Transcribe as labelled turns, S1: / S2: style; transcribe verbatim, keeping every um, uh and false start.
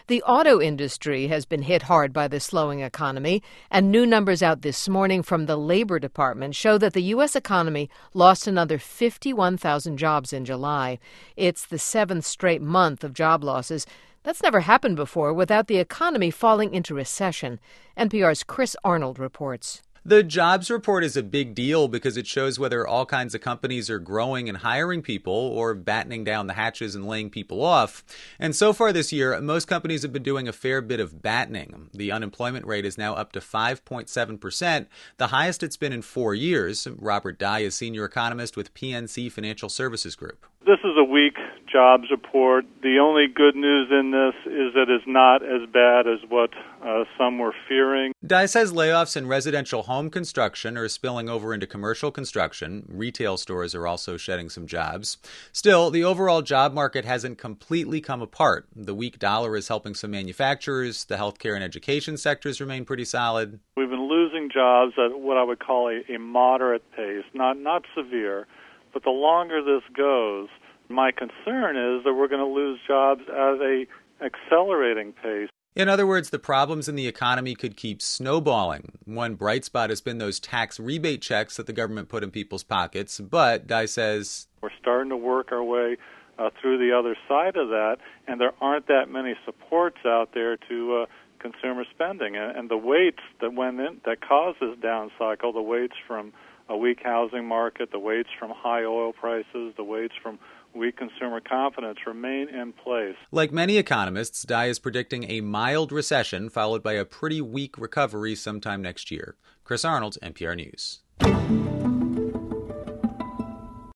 S1: The auto industry has been hit hard by the slowing economy, and new numbers out this morning from the Labor Department show that the U S economy lost another fifty-one thousand jobs in July. It's the seventh straight month of job losses. That's never happened before without the economy falling into recession. N P R's Chris Arnold reports.
S2: The jobs report is a big deal because it shows whether all kinds of companies are growing and hiring people or battening down the hatches and laying people off. And so far this year, most companies have been doing a fair bit of battening. The unemployment rate is now up to five point seven percent, the highest it's been in four years. Robert Dye is senior economist with P N C Financial Services Group.
S3: This is a weak jobs report. The only good news in this is that it's not as bad as what uh, some were fearing.
S2: Dye says layoffs in residential home construction are spilling over into commercial construction. Retail stores are also shedding some jobs. Still, the overall job market hasn't completely come apart. The weak dollar is helping some manufacturers. The healthcare and education sectors remain pretty solid.
S3: We've been losing jobs at what I would call a, a moderate pace, not not severe. But the longer this goes, my concern is that we're going to lose jobs at a accelerating pace.
S2: In other words, the problems in the economy could keep snowballing. One bright spot has been those tax rebate checks that the government put in people's pockets. But Dye says
S3: we're starting to work our way uh, through the other side of that, and there aren't that many supports out there to uh, consumer spending. And, and the weights that went in, that caused this down cycle, the weights from a weak housing market, the weights from high oil prices, the weights from weak consumer confidence remain in place.
S2: Like many economists, Dye is predicting a mild recession followed by a pretty weak recovery sometime next year. Chris Arnold, N P R News.